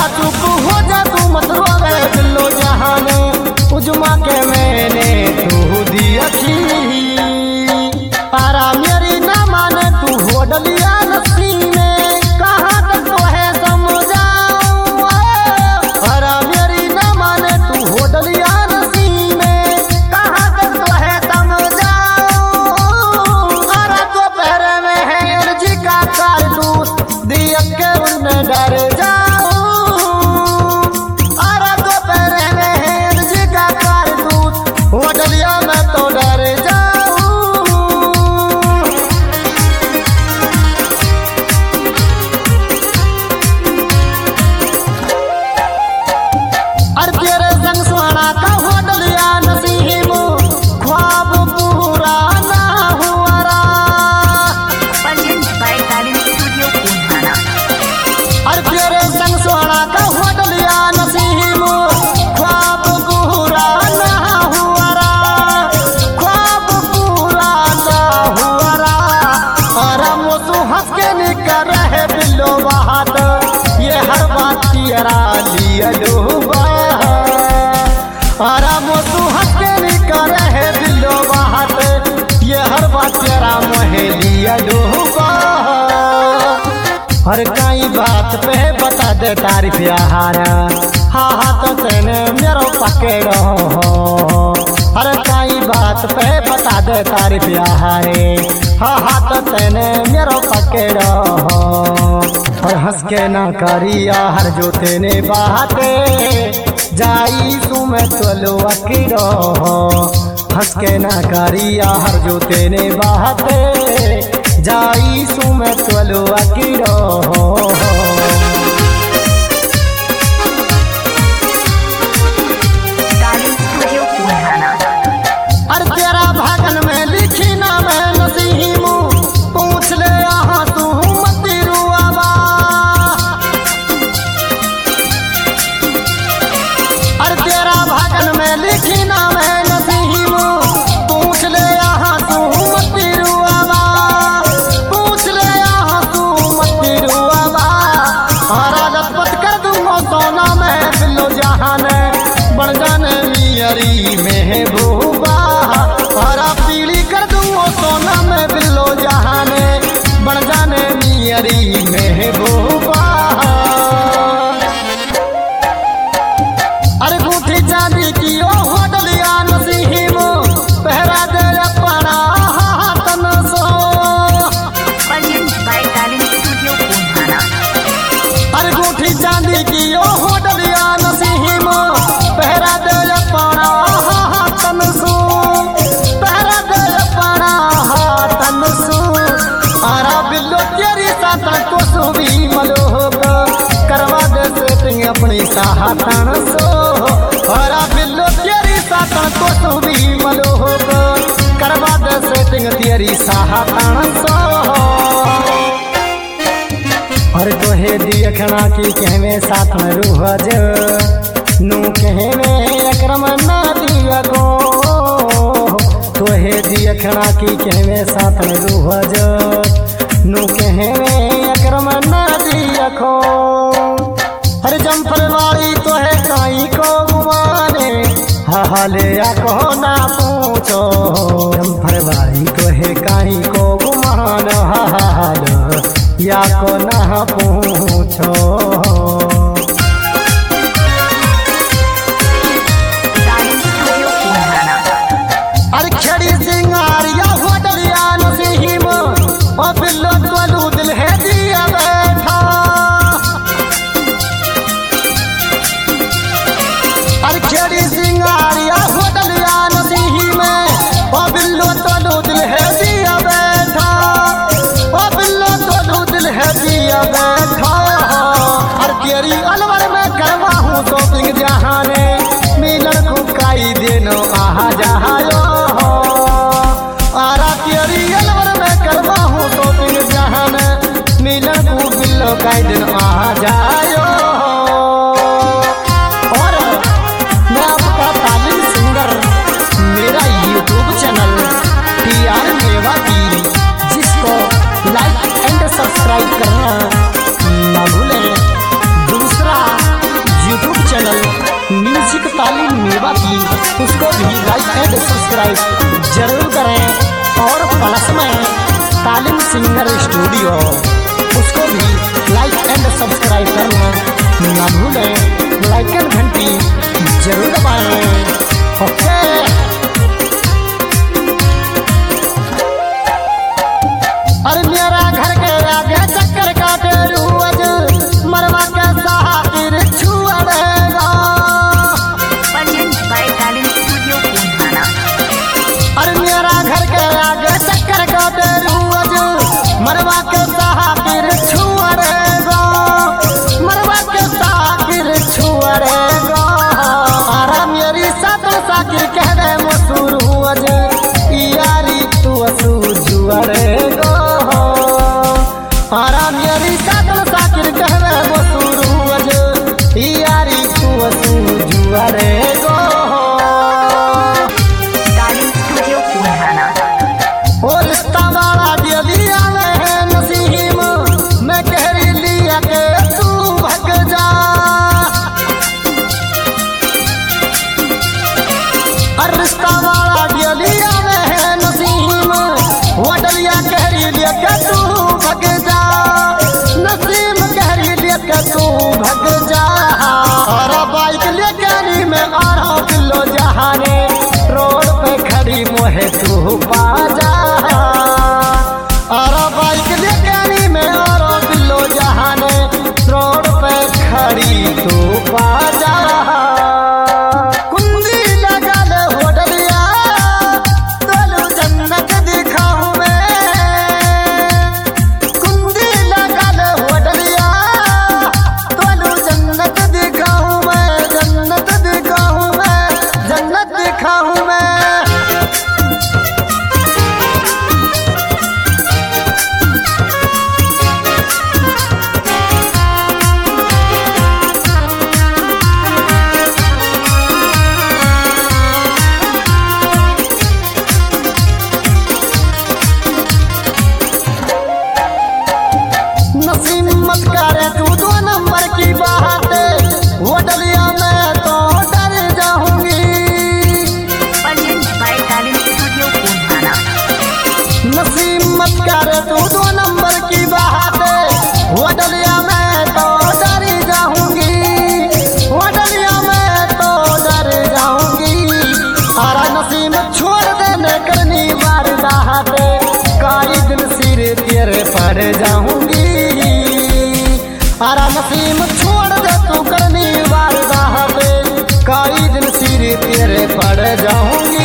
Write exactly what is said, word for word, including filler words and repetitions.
अरा चुप हो जा तू मत रोवे बिल्लो जहाने उजमा के मैंने तू दी अखी अरा मेरी ना माने तू हो डलिया नसी में कहाँ तक तो है समझाऊं अरा मेरी ना माने तू हो डलिया नसी में कहाँ तक तो है समझाऊं अरा तो पहरे में है अर्जी का कारतूस दिया के उन्हें डर जाऊं अरा तो पहरे में है अर्जी का कारतूस हो डलिया में तो डर जाऊं लिया डूबा अरा मोतू हके निकर है बिल्लो बात ये हर बात तेरा मोहे लिया डूबा हर कई बात पे बता दे तारीफ यार हाँ हाँ तो तेने मेरो पकड़ो हर कई बात पे बता दे तारीफ यार हाँ हाँ तो तेने मेरो पकड़ो और हंस के ना करिया हर जो तेने बाते जाई सु में तोलो अकीरो हंस के ना करिया हर जो तेने बाते जाई सु में तोलो अकीरो अरे तेरा भागन में लिखी ना मैं नसीमू पूछ ले यहाँ तू लिखी ना मैं नसीम पूछ ले यहाँ तू मत रुआवा पूछ ले यहाँ तू मत रुआवा हरा लपत कर दूंगा सोना मैं बिल्लो जहाने बन जाने मियरी महबूबा हरा पीली कर दूंगा सोना मैं बिल्लो जहाने बन जाने मियरी महबूबा अरे बूठी चांदी की ओ होटलिया नसीम पहरा दे अपना हाथन सो अरे बूठी चांदी की ओ होटलिया नसीम पहरा दे अपना हाथन सो पहरा दे अपना हाथन सो अरा बिल्लो तेरी साथ को सुबी मलोक करवा दे सेटिंग अपनी साहतन सो हरा बिल्लो तेरी साथन तो सुबी मलोक करवा दे सेटिंग तेरी साहतन सो और तोहे देखना की कहवे साथ में रूहज नू कहवे अक्रम ना दिया गो तोहे देखना की कहवे साथ में रूहज नू कहवे अक्रम ना दिया खो हर जम्फर वाली तो है काई को गुमाने हाले या को ना पूछो जम्फर वाली तो है काई को गुमान हाल या को ना पूछो अरे खड़ी सिंगारिया होटलिया नसीम ओ बिल्लो तोलू दिल है दिया बैठा अरे खेड़ी सिंगारिया होटलिया नसीम ओ बिल्लो तोलू दिल है दिया बैठा ओ बिल्लो तोलू दिल है दिया बैठा अरे तेरी अलवर में करवा हूँ शॉपिंग जहाने मिलन को काई देनो आहा जहायो अरा तेरी अलवर में करवा हूँ शॉपिंग जहाने मिलन को बिल्लो काई देनो आहा जायो सब्सक्राइब करना ना भूलें। दूसरा उसको भी लाइक एंड सब्सक्राइब जरूर करें। और प्लस में तालीम सिंगर स्टूडियो, उसको भी लाइक एंड सब्सक्राइब करना ना भूलें। लाइक एंड घंटी जरूर दबाएं। ओके अरे मेरा घर के आगे चक्कर काटे रोज, मरवा के साहिर छुआरेगा। अरे मेरा घर के आगे चक्कर काटे रोज, मरवा के साहिर छुआरेगा, मरवा के साहिर छुआरेगा। अरे मेरी साथ साकिर कह दे मसूर हुज, यारी तू असू जुआरेगा। आरा मेरी सातल साकिर कहवे मसूर हुज, यारी तू असू जुआरेगो। तालीम स्टूडियो पुराना ओ रिश्ता वाला दिया है नसीम, मैं कह रही लिया के तू भग जा। और रिश्ता वाला दिया है नसीम, वो डलिया कह रही लिया के तू भग जा। नसीम कहरी लेके तू भग जा। और बाइक लेके मैं आ रहा हूँ किलो जहाने, रोड पे खड़ी मोहे तू पा जा। और बाइक लेके मैं आ रहा हूँ किलो जहाने, रोड पे खड़ी तू पा जा। कुंडी लगा ले हो डलिया, तोलू जन्नत दिखाऊं मैं। कुंडी लगा ले हो डलिया, तोलू जन्नत दिखाऊं मैं, जन्नत दिखाऊं मैं, जन्नत दिखाऊं मैं। नसीम मत करे तू दो नंबर की बात, वो डलिया मैं तो डर जाऊंगी। तालीम स्टूडियो पुराना नसीम मत करे तू दो नंबर की बात, वो डलिया मैं तो डर जाऊंगी, वो डलिया मैं तो डर जाऊंगी। आरा नसीम छोड़ देने करनी वारदात, काई दिन सिर तेरे पड़ जाऊंगी। आरा नसीम छोड़ दे तू करनी वारदात, काई दिन सिर तेरे पड़ जाऊंगी।